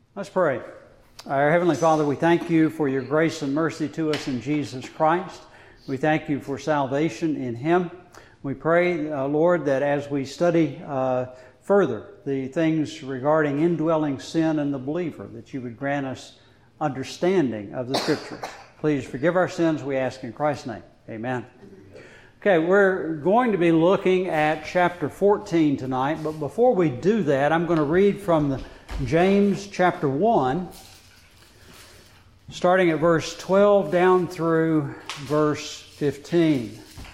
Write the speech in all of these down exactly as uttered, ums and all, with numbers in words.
Let's pray. Our Heavenly Father, we thank you for your grace and mercy to us in Jesus Christ. We thank you for salvation in Him. We pray, uh, Lord, that as we study uh, further the things regarding indwelling sin in the believer, that you would grant us understanding of the Scriptures. Please forgive our sins, we ask in Christ's name. Amen. Okay, we're going to be looking at chapter fourteen tonight, but before we do that, I'm going to read from the James chapter one, starting at verse twelve down through verse fifteen.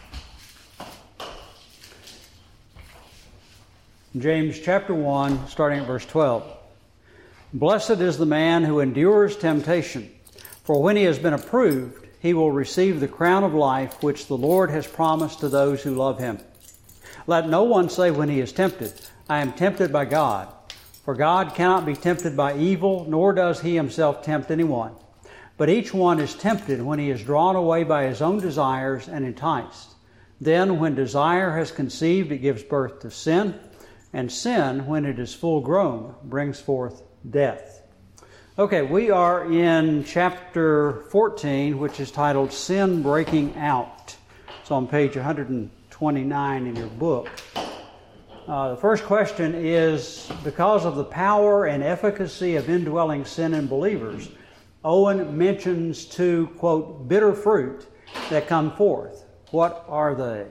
James chapter one, starting at verse twelve. Blessed is the man who endures temptation, for when he has been approved, he will receive the crown of life which the Lord has promised to those who love him. Let no one say when he is tempted, I am tempted by God. For God cannot be tempted by evil, nor does he himself tempt anyone. But each one is tempted when he is drawn away by his own desires and enticed. Then when desire has conceived, it gives birth to sin. And sin, when it is full grown, brings forth death. Okay, we are in chapter fourteen, which is titled Sin Breaking Out. It's on page one twenty-nine in your book. Uh, the first question is, because of the power and efficacy of indwelling sin in believers, Owen mentions two, quote, bitter fruit that come forth. What are they?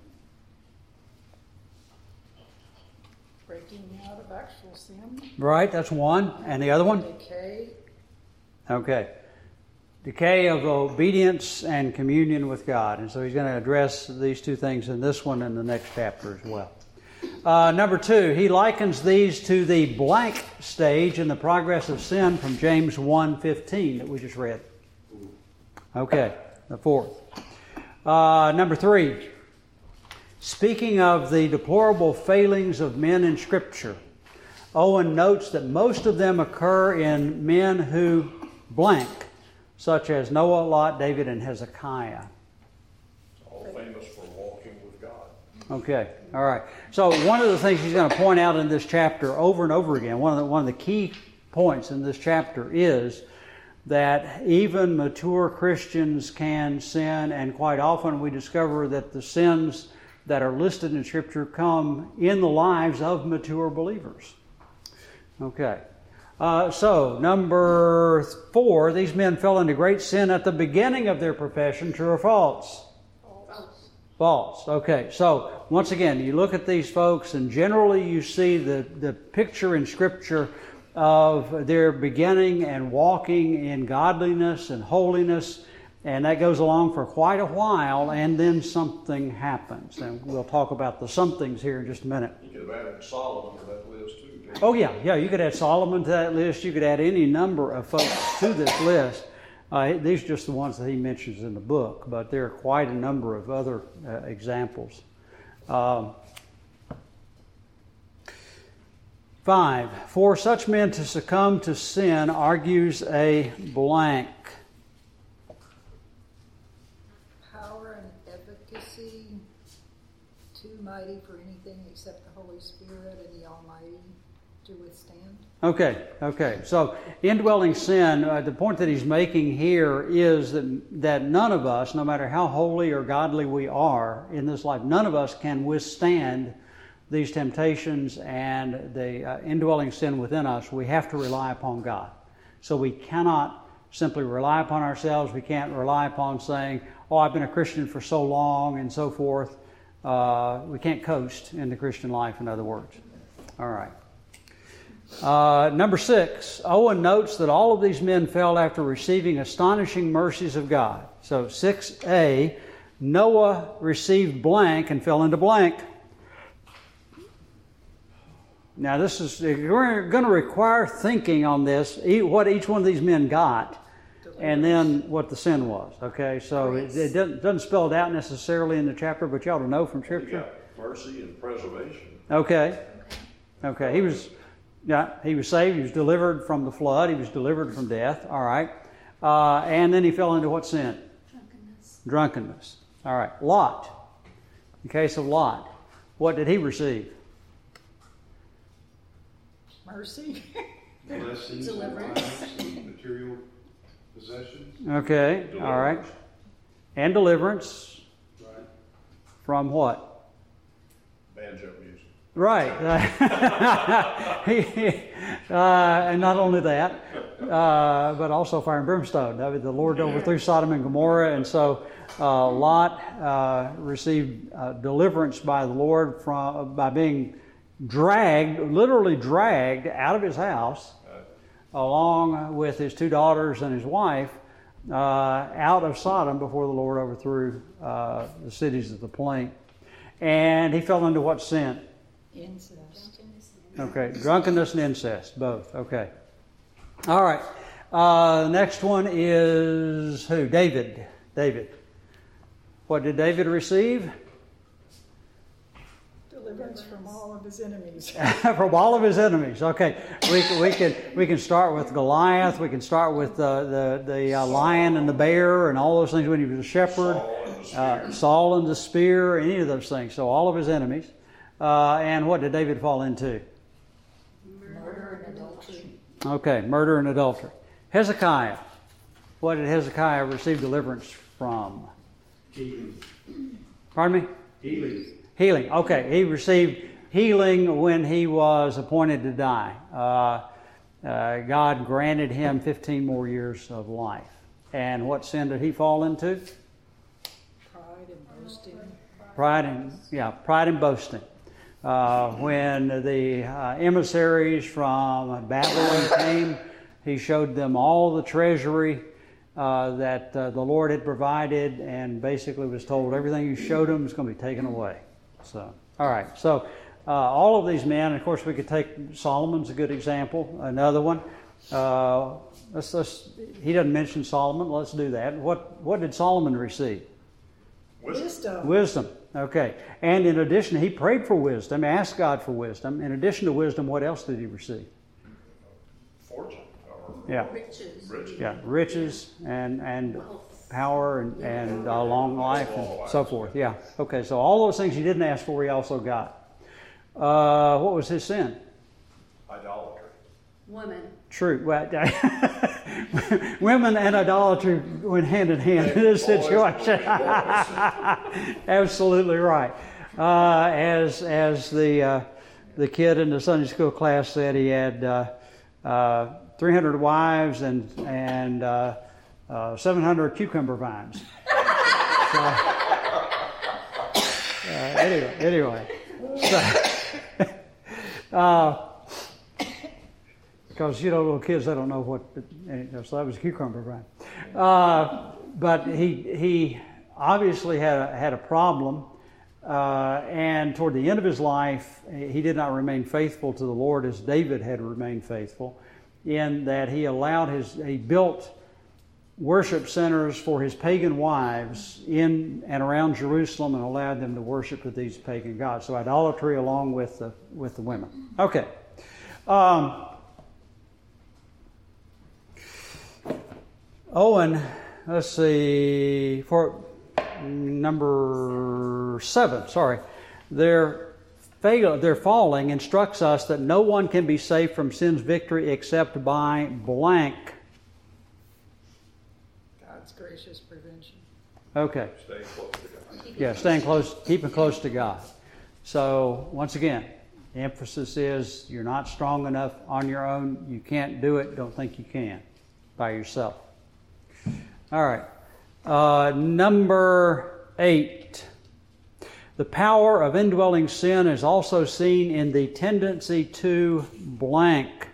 Breaking out of actual sin. Right, that's one. And the other one? Decay. Okay. Decay of obedience and communion with God. And so he's going to address these two things in this one and the next chapter as well. Uh, number two, he likens these to the blank stage in the progress of sin from James one fifteen that we just read. Okay, the fourth. Uh, number three, speaking of the deplorable failings of men in Scripture, Owen notes that most of them occur in men who blank, such as Noah, Lot, David, and Hezekiah. All famous for walking with God. Okay, all right. So one of the things he's going to point out in this chapter over and over again, one of the, one of the key points in this chapter is that even mature Christians can sin, and quite often we discover that the sins that are listed in Scripture come in the lives of mature believers. Okay. Uh, so, number four, these men fell into great sin at the beginning of their profession. True or false? False. False. Okay. So, once again, you look at these folks, and generally you see the, the picture in Scripture of their beginning and walking in godliness and holiness, and that goes along for quite a while, and then something happens. And we'll talk about the somethings here in just a minute. You could have added Solomon to that list too. Oh, yeah, yeah, you could add Solomon to that list. You could add any number of folks to this list. Uh, these are just the ones that he mentions in the book, but there are quite a number of other uh, examples. Um, five, for such men to succumb to sin argues a blank. Power and efficacy, too mighty for anything except the Holy Spirit and the Almighty to withstand. Okay, okay. So, indwelling sin, uh, the point that he's making here is that, that none of us, no matter how holy or godly we are in this life, none of us can withstand these temptations and the uh, indwelling sin within us. We have to rely upon God. So we cannot simply rely upon ourselves. We can't rely upon saying, oh, I've been a Christian for so long and so forth. Uh, we can't coast in the Christian life, in other words. All right. Uh, number six, Owen notes that all of these men fell after receiving astonishing mercies of God. So six A, Noah received blank and fell into blank. Now this is, we're going to require thinking on this, what each one of these men got, and then what the sin was. Okay, so it, it doesn't, doesn't spell it out necessarily in the chapter, but you ought to know from Scripture. Mercy and preservation. Okay, okay, he was... Yeah, he was saved. He was delivered from the flood. He was delivered from death. All right. Uh, and then he fell into what sin? Drunkenness. Drunkenness. All right. Lot. In case of Lot, what did he receive? Mercy. Blessing blessings, Deliverance. lives, material possessions. Okay, all right. And deliverance Right. from what? Banjo music. Right. He- uh, and not only that, uh, but also fire and brimstone. I mean, the Lord overthrew Sodom and Gomorrah, and so uh, Lot uh, received uh, deliverance by the Lord from by being dragged, literally dragged out of his house, along with his two daughters and his wife, uh, out of Sodom before the Lord overthrew uh, the cities of the plain. And he fell into what sin? Incest. Okay, drunkenness and incest, both. Okay. All right. Uh, the next one is who? David. David. What did David receive? Deliverance from all of his enemies. From all of his enemies. Okay, we can, we can we can start with Goliath. We can start with uh, the the uh, lion and the bear and all those things when he was a shepherd. Uh, Saul and the spear, any of those things. So all of his enemies. Uh, and what did David fall into? Murder and adultery. Okay, murder and adultery. Hezekiah. What did Hezekiah receive deliverance from? Healing. Pardon me? Healing. Healing. Okay, he received healing when he was appointed to die. Uh, uh, God granted him fifteen more years of life. And what sin did he fall into? Pride and boasting. Pride and yeah, pride and boasting. Uh, when the uh, emissaries from Babylon came, he showed them all the treasury uh, that uh, the Lord had provided, and basically was told everything you showed them is going to be taken away. So, all right. So, uh, all of these men, and of course, we could take Solomon's a good example. Another one. Uh, let's, let's, he doesn't mention Solomon. Let's do that. What what did Solomon receive? Wisdom. Wisdom. Okay. And in addition, he prayed for wisdom, asked God for wisdom. In addition to wisdom, what else did he receive? Fortune. Or Yeah. Riches. riches. Yeah. Riches and and power and, and uh, long life and so forth. Yeah. Okay. So all those things he didn't ask for, he also got. Uh, what was his sin? Idolatry. Women. True. Well, women and idolatry went hand in hand in this situation. Absolutely right. Uh, as as the uh, the kid in the Sunday school class said, he had uh, uh, three hundred wives and and uh, uh, seven hundred cucumber vines. So, uh, anyway, anyway. So, uh, Because, you know, little kids, they don't know what, so that was a cucumber vine. Uh, but he he obviously had a, had a problem, uh, and toward the end of his life, he did not remain faithful to the Lord as David had remained faithful, in that he allowed his, he built worship centers for his pagan wives in and around Jerusalem and allowed them to worship with these pagan gods. So idolatry along with the, with the women. Okay. Um, Owen, let's see, for number seven, sorry, their, fail, their falling instructs us that no one can be saved from sin's victory except by blank. God's gracious prevention. Okay, Staying close to God. yeah, staying close, keeping close to God. So, once again, the emphasis is you're not strong enough on your own, you can't do it, don't think you can by yourself. All right. Uh, number eight. The power of indwelling sin is also seen in the tendency to blank.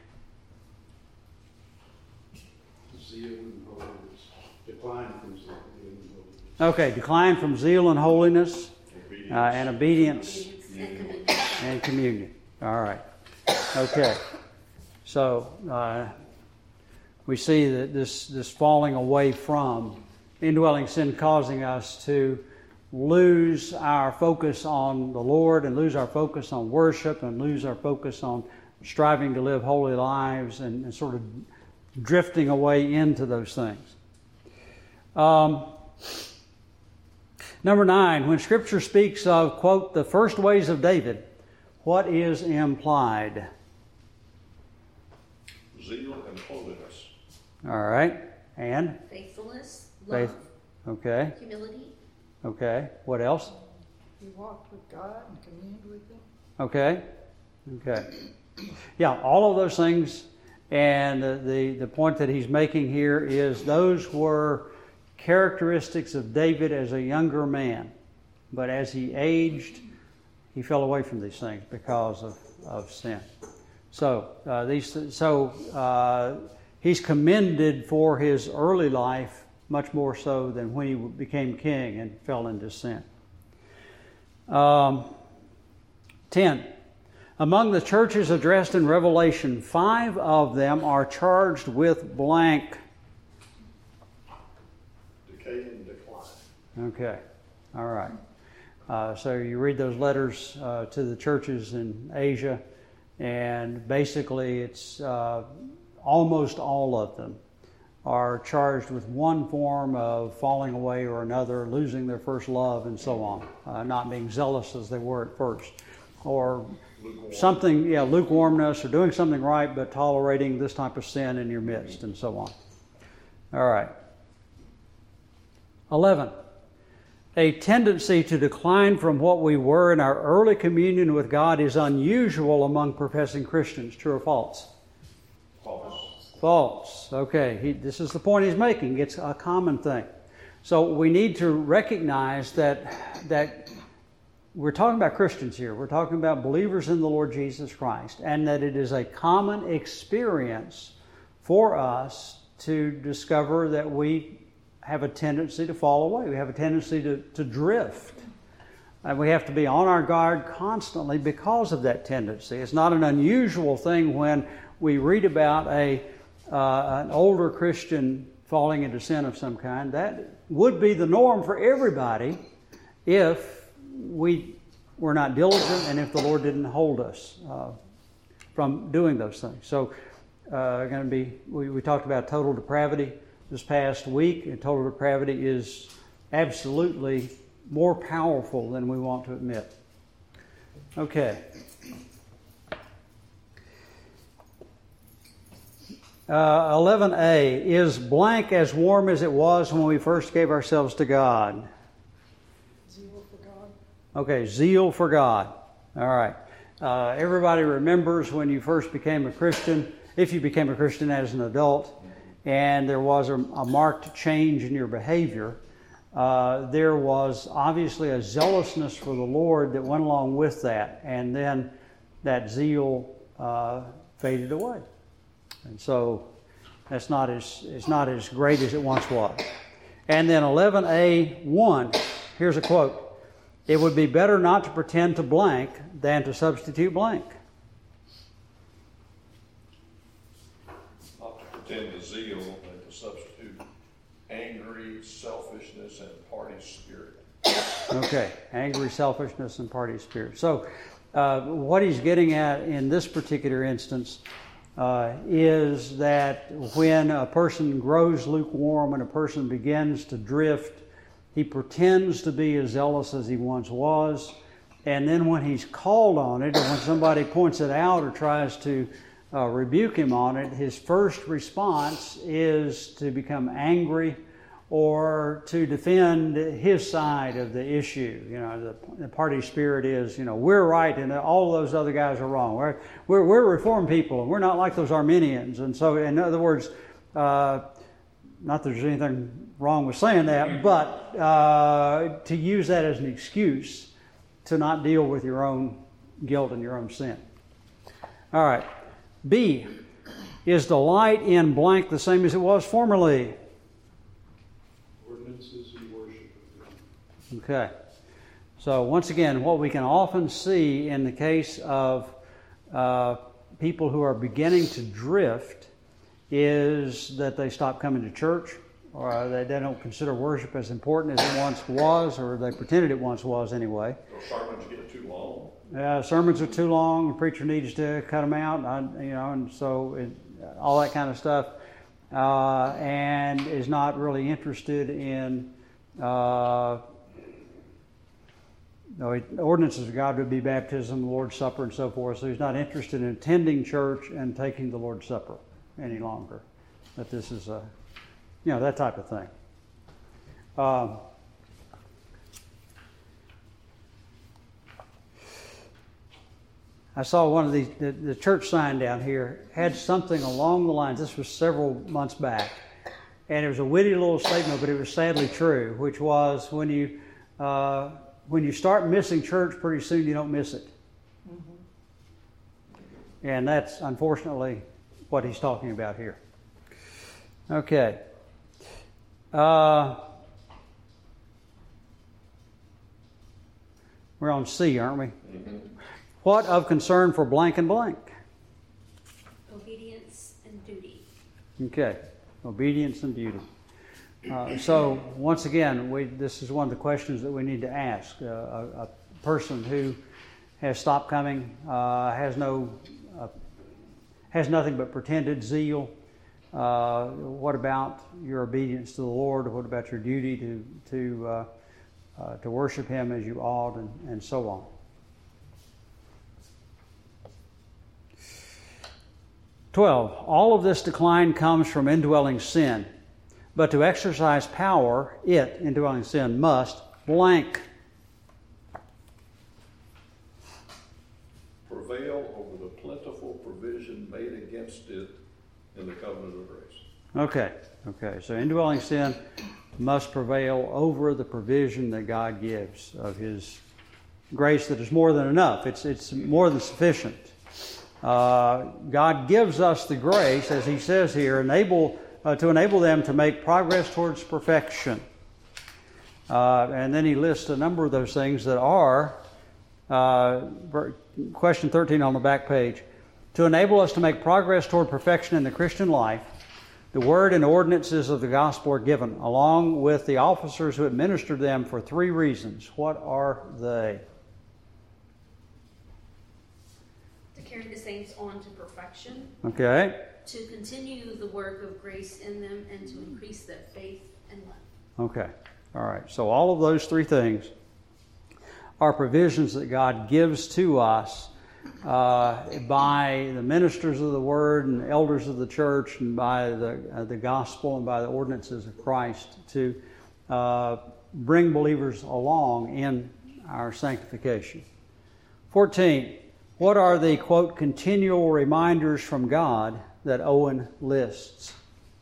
Zeal and holiness. Decline from zeal and holiness. Okay, decline from zeal and holiness Obedience. uh, and obedience And communion. and communion. All right. Okay. So, uh, we see that this, this falling away from indwelling sin causing us to lose our focus on the Lord and lose our focus on worship and lose our focus on striving to live holy lives and, and sort of drifting away into those things. Um, number nine, when Scripture speaks of, quote, the first ways of David, what is implied? zeal, and holiness. All right. And? Faithfulness, love, Faith. Okay. humility. Okay. What else? He walked with God and communed with Him. Okay. Okay. Yeah, all of those things. And the, the, the point that he's making here is those were characteristics of David as a younger man. But as he aged, he fell away from these things because of, of sin. So uh, these so uh, he's commended for his early life much more so than when he became king and fell into sin. Um, ten. Among the churches addressed in Revelation, five of them are charged with blank. Decay and decline. Okay. All right. Uh, so you read those letters uh, to the churches in Asia, and basically it's uh, almost all of them are charged with one form of falling away or another, losing their first love and so on, uh, not being zealous as they were at first, or lukewarm. something, yeah, lukewarmness, or doing something right but tolerating this type of sin in your midst and so on. All right. eleven. A tendency to decline from what we were in our early communion with God is unusual among professing Christians. True or false? False. False. Okay, he, this is the point he's making. It's a common thing. So we need to recognize that that we're talking about Christians here. We're talking about believers in the Lord Jesus Christ, and that it is a common experience for us to discover that we have a tendency to fall away. We have a tendency to, to drift. And we have to be on our guard constantly because of that tendency. It's not an unusual thing when we read about a uh, an older Christian falling into sin of some kind. That would be the norm for everybody if we were not diligent and if the Lord didn't hold us uh, from doing those things. So, uh, going to be we, we talked about total depravity this past week, and total depravity is absolutely more powerful than we want to admit. Okay. Uh, eleven A, is blank as warm as it was when we first gave ourselves to God? Zeal for God. Okay, zeal for God. All right. Uh, everybody remembers when you first became a Christian, if you became a Christian as an adult, and there was a, a marked change in your behavior. Uh, there was obviously a zealousness for the Lord that went along with that, and then that zeal uh, faded away. And so that's not as it's not as great as it once was. And then eleven A one, here's a quote: "It would be better not to pretend to blank than to substitute blank." Not to pretend to zeal and to substitute angry, selfishness, and party spirit. Okay, angry, selfishness, and party spirit. So uh, what he's getting at in this particular instance uh, is that when a person grows lukewarm and a person begins to drift, he pretends to be as zealous as he once was, and then when he's called on it, or when somebody points it out or tries to uh, rebuke him on it, his first response is to become angry or to defend his side of the issue. You know, the, the party spirit is, you know, we're right and all those other guys are wrong. We're, we're, we're Reformed people and we're not like those Arminians. And so, in other words, uh, not that there's anything wrong with saying that, but uh, to use that as an excuse to not deal with your own guilt and your own sin. All right. B, is delight in blank the same as it was formerly? Ordinances and worship of God. Okay. So once again, what we can often see in the case of uh, people who are beginning to drift is that they stop coming to church, or they, they don't consider worship as important as it once was, or they pretended it once was anyway. Or sermons get too long. Uh, sermons are too long. The preacher needs to cut them out. I, you know, and so it, all that kind of stuff, uh, and is not really interested in uh, no, ordinances of God would be baptism, the Lord's Supper, and so forth. So he's not interested in attending church and taking the Lord's Supper. any longer. That this is a, you know, that type of thing. Um, I saw one of these, the, the church sign down here had something along the lines, this was several months back, and it was a witty little statement, but it was sadly true, which was when you uh, when you start missing church, pretty soon you don't miss it. Mm-hmm. And that's unfortunately what he's talking about here. Okay. Uh, we're on C, aren't we? Mm-hmm. What of concern for blank and blank? Obedience and duty. Okay. Obedience and duty. Uh, so, once again, we, this is one of the questions that we need to ask. Uh, a, a person who has stopped coming, uh, has no, uh, has nothing but pretended zeal. Uh, what about your obedience to the Lord? What about your duty to to uh, uh, to worship Him as you ought, and, and so on? twelve. All of this decline comes from indwelling sin. But to exercise power, it, indwelling sin, must blank. Prevail over the plentiful provision made against it in the covenant of grace. Okay, okay. So indwelling sin must prevail over the provision that God gives of His grace that is more than enough. It's, it's more than sufficient. Uh, God gives us the grace, as He says here, enable uh, to enable them to make progress towards perfection. Uh, and then He lists a number of those things that are, uh, question thirteen on the back page, to enable us to make progress toward perfection in the Christian life. The word and ordinances of the gospel are given, along with the officers who administer them, for three reasons. What are they? To carry the saints on to perfection. Okay. To continue the work of grace in them and to increase their faith and love. Okay. All right. So all of those three things are provisions that God gives to us uh, by the ministers of the Word and elders of the church, and by the uh, the gospel and by the ordinances of Christ to uh, bring believers along in our sanctification. fourteen. What are the, quote, continual reminders from God that Owen lists?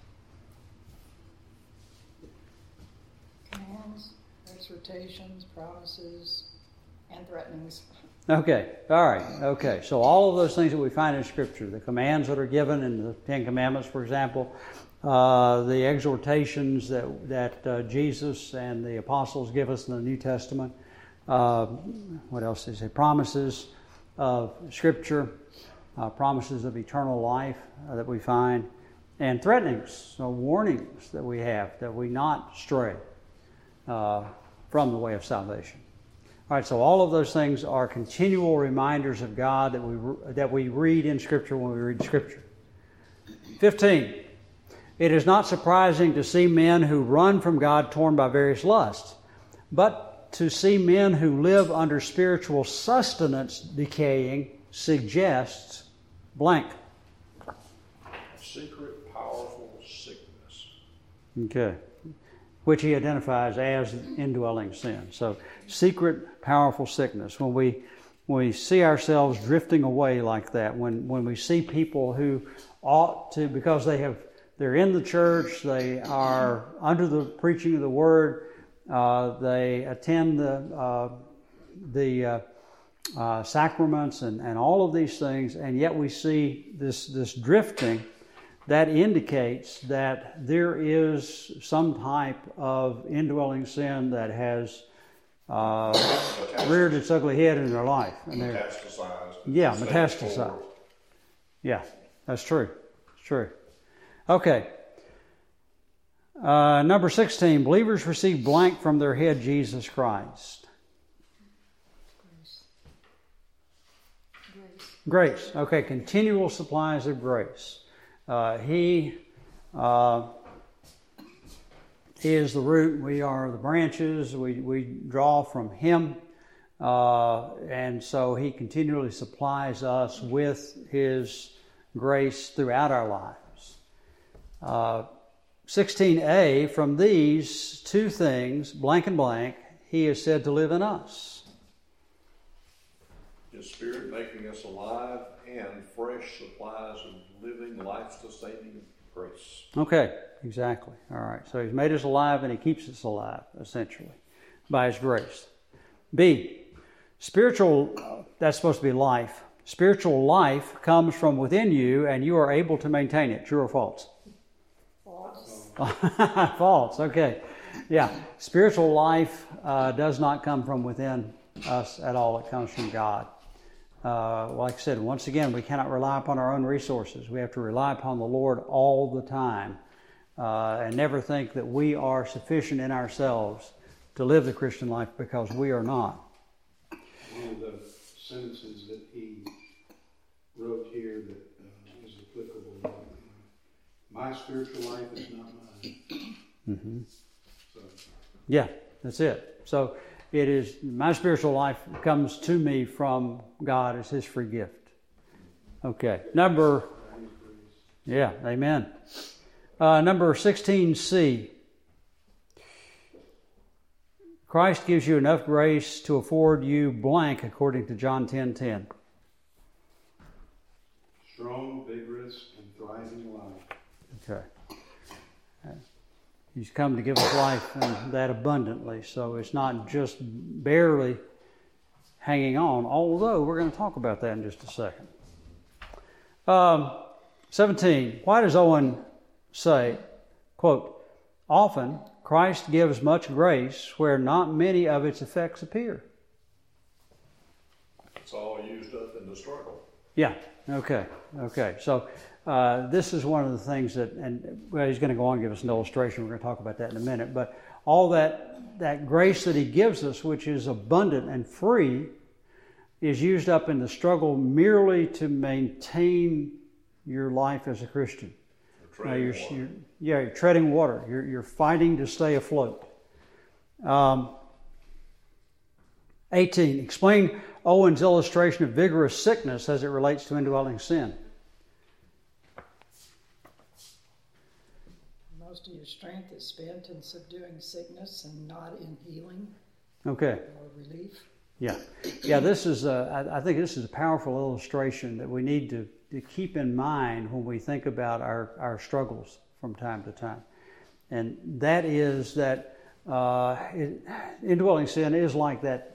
Commands, exhortations, promises, and threatenings. Okay, all right, okay. So all of those things that we find in Scripture, the commands that are given in the Ten Commandments, for example, uh, the exhortations that, that uh, Jesus and the apostles give us in the New Testament, uh, what else did they say? Promises of Scripture, uh, promises of eternal life uh, that we find, and threatenings, so warnings that we have, that we not stray uh, from the way of salvation. All right, so all of those things are continual reminders of God that we that we read in Scripture when we read Scripture. fifteen. It is not surprising to see men who run from God torn by various lusts, but to see men who live under spiritual sustenance decaying suggests blank. Secret, powerful sickness. Okay. Which he identifies as indwelling sin. So, secret, powerful sickness. When we when we see ourselves drifting away like that, when, when we see people who ought to, because they have they're in the church, they are under the preaching of the Word, Uh, they attend the uh, the uh, uh, sacraments and, and all of these things, and yet we see this this drifting. That indicates that there is some type of indwelling sin that has uh, reared its ugly head in their life. And Metastasized. Yeah, metastasized. Yeah, that's true. It's true. Okay. Uh, number sixteen, believers receive blank from their head, Jesus Christ. Grace. Grace. Grace. Okay, continual supplies of grace. Uh, he uh, is the root. We are the branches. We, we draw from Him. Uh, and so He continually supplies us with His grace throughout our lives. Uh, sixteen a, from these two things, blank and blank, he is said to live in us. His Spirit making us alive and fresh supplies of living, life-sustaining grace. Okay, exactly. All right. So he's made us alive and he keeps us alive, essentially, by his grace. B, spiritual, uh, that's supposed to be life. Spiritual life comes from within you and you are able to maintain it. True or false? False. False, okay. Yeah, spiritual life uh, does not come from within us at all. It comes from God. Uh, like I said, once again, we cannot rely upon our own resources. We have to rely upon the Lord all the time uh, and never think that we are sufficient in ourselves to live the Christian life, because we are not. One of the sentences that he wrote here that uh, is applicable, uh, my spiritual life is not mine. Mm-hmm. So. Yeah, that's it. So it is, my spiritual life comes to me from God as his free gift. Okay, number, yeah, amen. Uh, number sixteen c. Christ gives you enough grace to afford you blank, according to John ten ten. Strong, vigorous, and thriving life. Okay. He's come to give us life and that abundantly. So it's not just barely hanging on, although we're going to talk about that in just a second. Um, seventeen. Why does Owen say, quote, often Christ gives much grace where not many of its effects appear? It's all used up in the struggle. Yeah, okay, okay. So uh, this is one of the things that, and well, he's going to go on and give us an illustration. We're going to talk about that in a minute. But all that, that grace that he gives us, which is abundant and free, is used up in the struggle merely to maintain your life as a Christian. Uh, you're, you're, yeah, you're treading water. You're, you're fighting to stay afloat. Um, eighteen. Explain Owen's illustration of vigorous sickness as it relates to indwelling sin. Most of your strength is spent in subduing sickness and not in healing. Okay. Or relief. Yeah. Yeah, this is a, I think this is a powerful illustration that we need to, to keep in mind when we think about our, our struggles from time to time. And that is that uh, it, indwelling sin is like that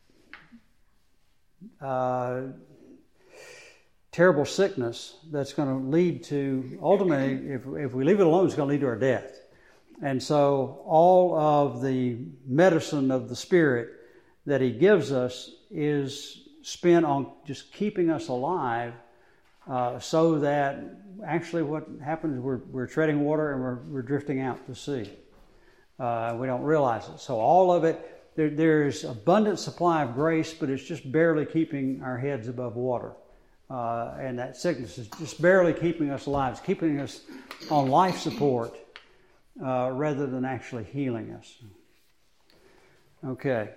uh, terrible sickness that's going to lead to, ultimately, if, if we leave it alone, it's going to lead to our death. And so all of the medicine of the Spirit that he gives us is spent on just keeping us alive, uh, so that actually what happens is we're, we're treading water and we're, we're drifting out to sea. Uh, we don't realize it. So all of it, there, there's abundant supply of grace, but it's just barely keeping our heads above water. Uh, and that sickness is just barely keeping us alive. It's keeping us on life support uh, rather than actually healing us. Okay.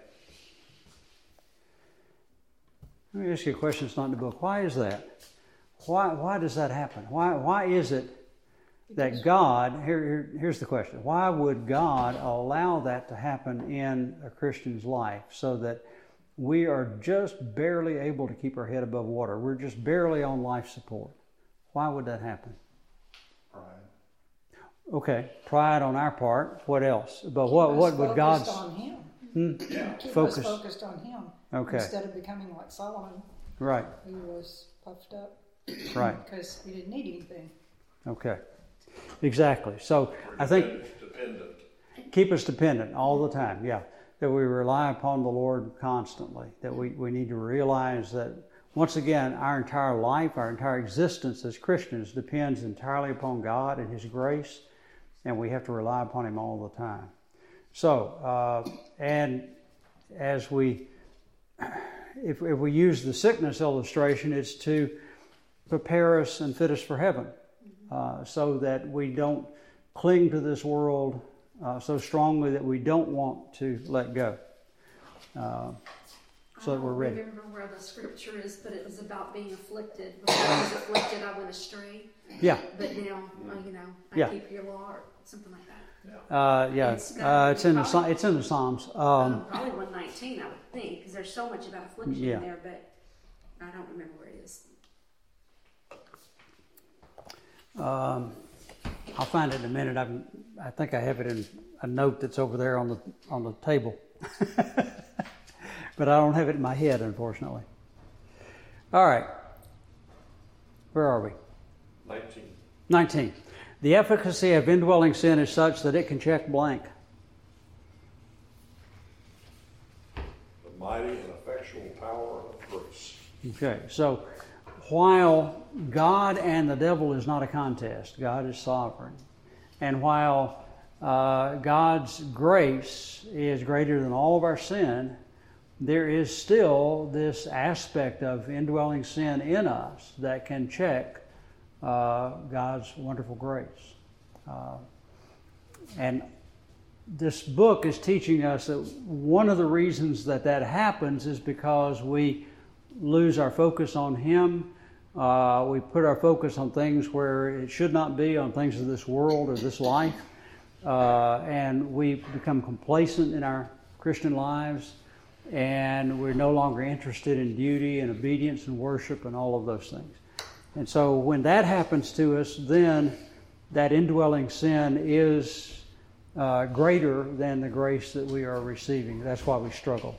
Let me ask you a question that's not in the book. Why is that? Why why does that happen? Why why is it that God, here, here here's the question. Why would God allow that to happen in a Christian's life so that we are just barely able to keep our head above water? We're just barely on life support. Why would that happen? Pride. Okay, pride on our part. What else? But what what would God's... Focused on him. Hmm? Yeah. Keep Focus. us focused on him. Okay. Instead of becoming like Solomon, Right, who was puffed up right. because he didn't need anything. Okay, exactly. So I think Dependent. keep us dependent all the time, yeah. That we rely upon the Lord constantly. That we, we need to realize that, once again, our entire life, our entire existence as Christians depends entirely upon God and His grace, and we have to rely upon Him all the time. So, uh, and as we, if, if we use the sickness illustration, it's to prepare us and fit us for heaven, uh, so that we don't cling to this world uh, so strongly that we don't want to let go, uh, so that we're ready. I don't remember where the scripture is, but it was about being afflicted. Before I was afflicted, I went astray. Yeah. But now, well, you know, I Yeah. keep your law or something like that. Uh, yeah, It's uh, it's in the probably- it's in the Psalms. Um, Um, probably one nineteen, I would think, because there's so much about affliction Yeah. in there, but I don't remember where it is. um, I'll find it in a minute. I I think I have it in a note that's over there on the on the table, but I don't have it in my head, unfortunately. All right, where are we? Nineteen. nineteen. The efficacy of indwelling sin is such that it can check blank. The mighty and effectual power of grace. Okay, so while God and the devil is not a contest, God is sovereign. And while uh, God's grace is greater than all of our sin, there is still this aspect of indwelling sin in us that can check uh, God's wonderful grace. Uh, and this book is teaching us that one of the reasons that that happens is because we lose our focus on Him. Uh, we put our focus on things where it should not be, on things of this world or this life. Uh, and we become complacent in our Christian lives, and we're no longer interested in duty and obedience and worship and all of those things. And so when that happens to us, then that indwelling sin is uh, greater than the grace that we are receiving. That's why we struggle.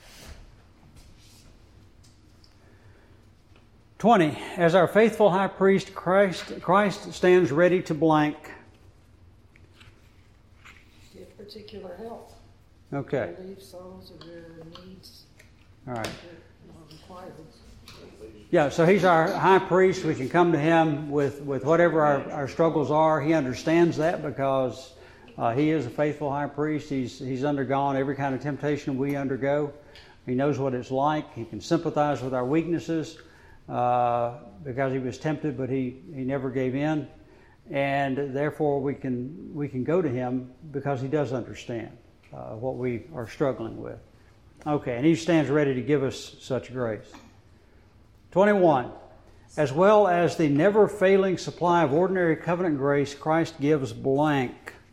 twenty. As our faithful high priest, Christ, Christ stands ready to blank. Give particular help. Okay. Relieve souls of their needs All right. that are required. Yeah, so he's our high priest. We can come to him with, with whatever our, our struggles are. He understands that because uh, he is a faithful high priest. He's, he's undergone every kind of temptation we undergo. He knows what it's like. He can sympathize with our weaknesses uh, because he was tempted, but he, he never gave in. And therefore we can, we can go to him because he does understand uh, what we are struggling with. Okay, and he stands ready to give us such grace. twenty-one. As well as the never-failing supply of ordinary covenant grace, Christ gives blank.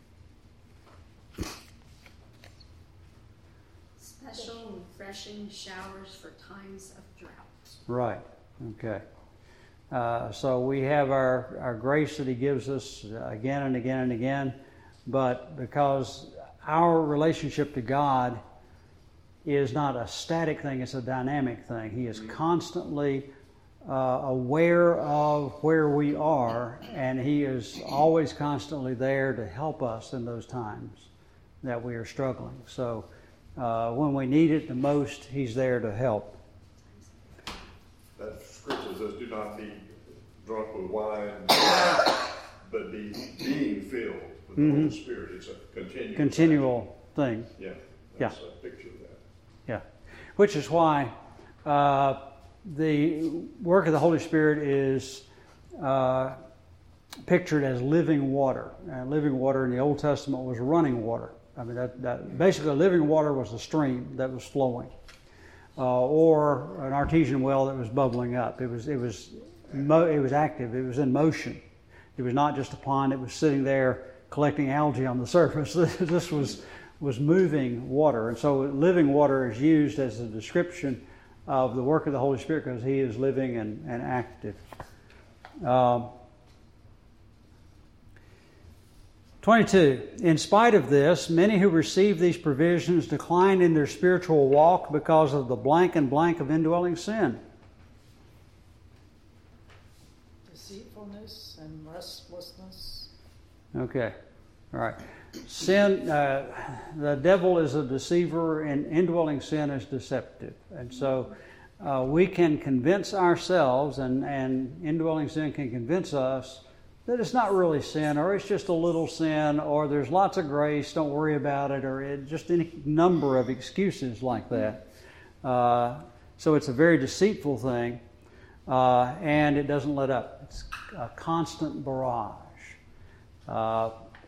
Special refreshing showers for times of drought. Right. Okay. Uh, so we have our, our grace that he gives us again and again and again, but because our relationship to God is not a static thing, it's a dynamic thing. He is constantly uh, aware of where we are, and he is always constantly there to help us in those times that we are struggling. So uh, when we need it the most, he's there to help. That scripture says, do not be drunk with wine, but be being filled with the Mm-hmm. Holy Spirit. It's a continual Continual thing. Yeah, that's Yeah. a picture of that. Yeah, which is why uh, the work of the Holy Spirit is uh, pictured as living water. And living water in the Old Testament was running water. I mean, that, that basically living water was a stream that was flowing, uh, or an artesian well that was bubbling up. It was it was mo- it was active. It was in motion. It was not just a pond. It was sitting there collecting algae on the surface. This was was moving water. And so living water is used as a description of the work of the Holy Spirit because he is living and, and active. Um, twenty-two. In spite of this, many who receive these provisions decline in their spiritual walk because of the blank and blank of indwelling sin. Deceitfulness and restlessness. Okay. All right. Sin, uh, the devil is a deceiver, and indwelling sin is deceptive. And so uh, we can convince ourselves, and, and indwelling sin can convince us that it's not really sin, or it's just a little sin, or there's lots of grace, don't worry about it, or it, just any number of excuses like that. Uh, so it's a very deceitful thing, uh, and it doesn't let up. It's a constant barrage. Uh,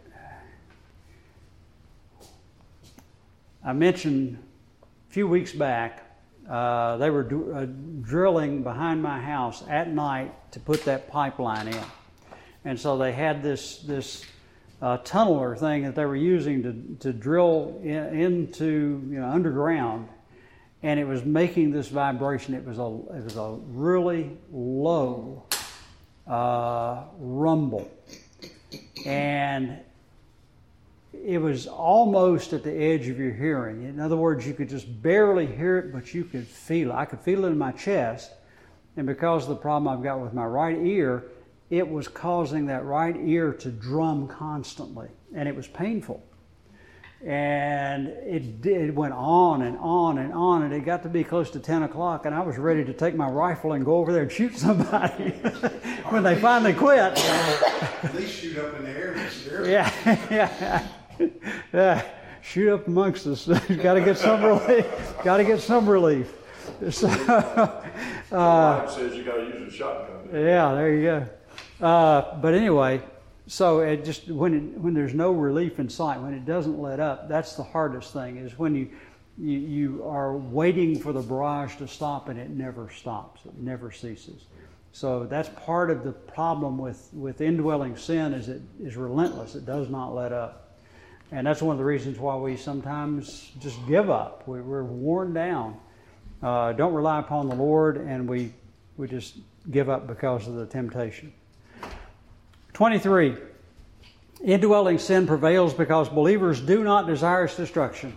I mentioned a few weeks back, uh, they were d- uh, drilling behind my house at night to put that pipeline in. And so they had this this uh, tunneler thing that they were using to to drill in, into you know underground, and it was making this vibration. It was a it was a really low uh, rumble, and it was almost at the edge of your hearing. In other words, you could just barely hear it, but you could feel it. I could feel it in my chest. And because of the problem I've got with my right ear, it was causing that right ear to drum constantly. And it was painful. And it, did, it went on and on and on. And it got to be close to ten o'clock. And I was ready to take my rifle and go over there and shoot somebody when they finally quit. At least shoot up in the air and scare them. Yeah, yeah. Yeah, shoot up amongst us. Got to get some relief. Got to get some relief. So, uh, says you got to use a shotgun. Yeah, there you go. Uh, but anyway, so it just when it, when there's no relief in sight, when it doesn't let up, that's the hardest thing. Is when you you, you are waiting for the barrage to stop and it never stops. It never ceases. So that's part of the problem with with indwelling sin. Is it is relentless. It does not let up. And that's one of the reasons why we sometimes just give up. We, we're worn down, uh, don't rely upon the Lord, and we we just give up because of the temptation. twenty-three. Indwelling sin prevails because believers do not desire its destruction.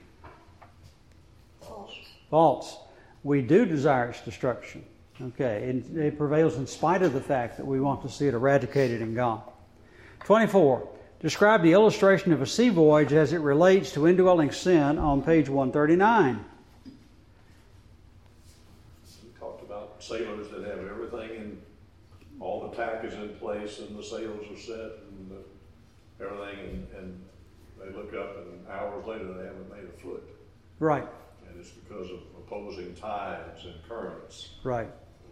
False. False. We do desire its destruction. Okay, and it prevails in spite of the fact that we want to see it eradicated and gone. twenty-four. Describe the illustration of a sea voyage as it relates to indwelling sin on page one thirty-nine. We talked about sailors that have everything and all the tack is in place and the sails are set and the, everything, and, and they look up and hours later they haven't made a foot. Right. And it's because of opposing tides and currents. Right.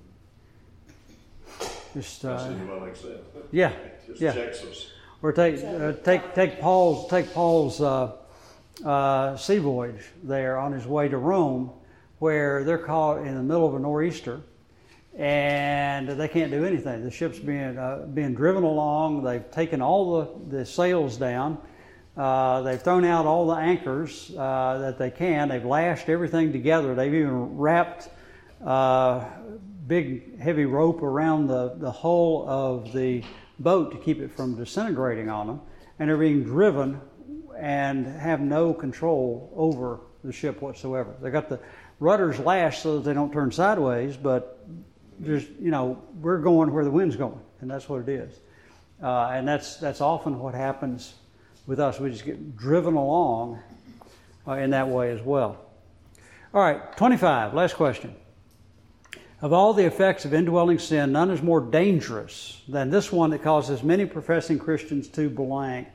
Just, uh, That's indwelling sin. Yeah. It just yeah. checks us. Or take uh, take take Paul's take Paul's uh, uh, sea voyage there on his way to Rome, where they're caught in the middle of a nor'easter, and they can't do anything. The ship's being uh, being driven along. They've taken all the, the sails down. Uh, they've thrown out all the anchors uh, that they can. They've lashed everything together. They've even wrapped uh, big heavy rope around the, the hull of the boat to keep it from disintegrating on them, and they're being driven and have no control over the ship whatsoever. They got the rudders lashed so that they don't turn sideways, but just you know we're going where the wind's going, and that's what it is. Uh, and that's that's often what happens with us. We just get driven along uh, in that way as well. All right, twenty-five. Last question. Of all the effects of indwelling sin, none is more dangerous than this one that causes many professing Christians to blank.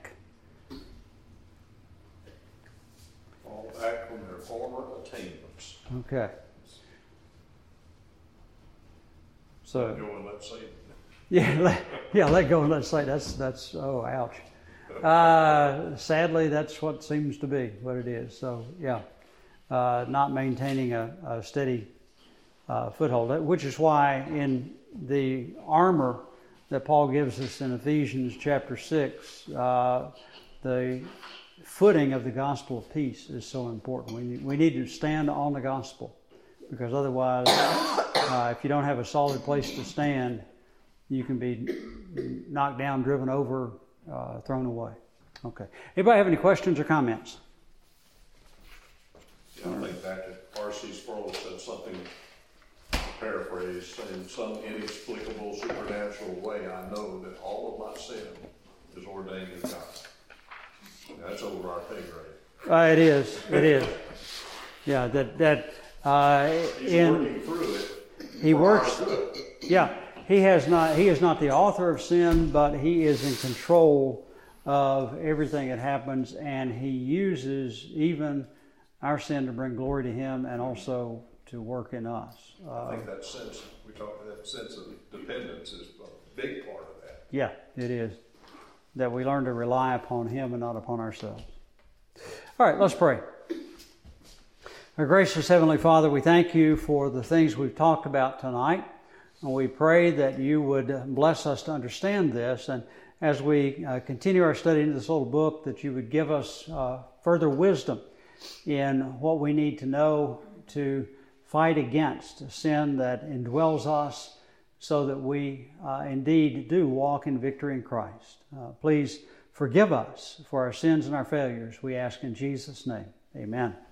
Fall back from their former attainments. Okay. So Let go and let Satan. yeah, let, yeah, let go and let Satan. That's that's oh, ouch. Uh, sadly, that's what seems to be what it is. So yeah, uh, not maintaining a, a steady Uh, foothold, which is why in the armor that Paul gives us in Ephesians chapter six, uh, the footing of the gospel of peace is so important. We, we need to stand on the gospel, because otherwise, uh, if you don't have a solid place to stand, you can be knocked down, driven over, uh, thrown away. Okay. Anybody have any questions or comments? Yeah, I think back to R C Sproul said something, paraphrase, in some inexplicable supernatural way, I know that all of my sin is ordained in God. That's over our pay grade. Uh, it is. It is. Yeah. That that. Uh, He's in, working through it. He for works. our good. Yeah. He has not. He is not the author of sin, but he is in control of everything that happens, and he uses even our sin to bring glory to him, and also to work in us. Uh, I think that sense, we talked about that sense of dependence is a big part of that. Yeah, it is. That we learn to rely upon him and not upon ourselves. All right, let's pray. Our gracious Heavenly Father, we thank you for the things we've talked about tonight. And we pray that you would bless us to understand this, and as we uh, continue our study into this little book, that you would give us uh, further wisdom in what we need to know to fight against sin that indwells us, so that we uh, indeed do walk in victory in Christ. Uh, please forgive us for our sins and our failures. We ask in Jesus' name. Amen.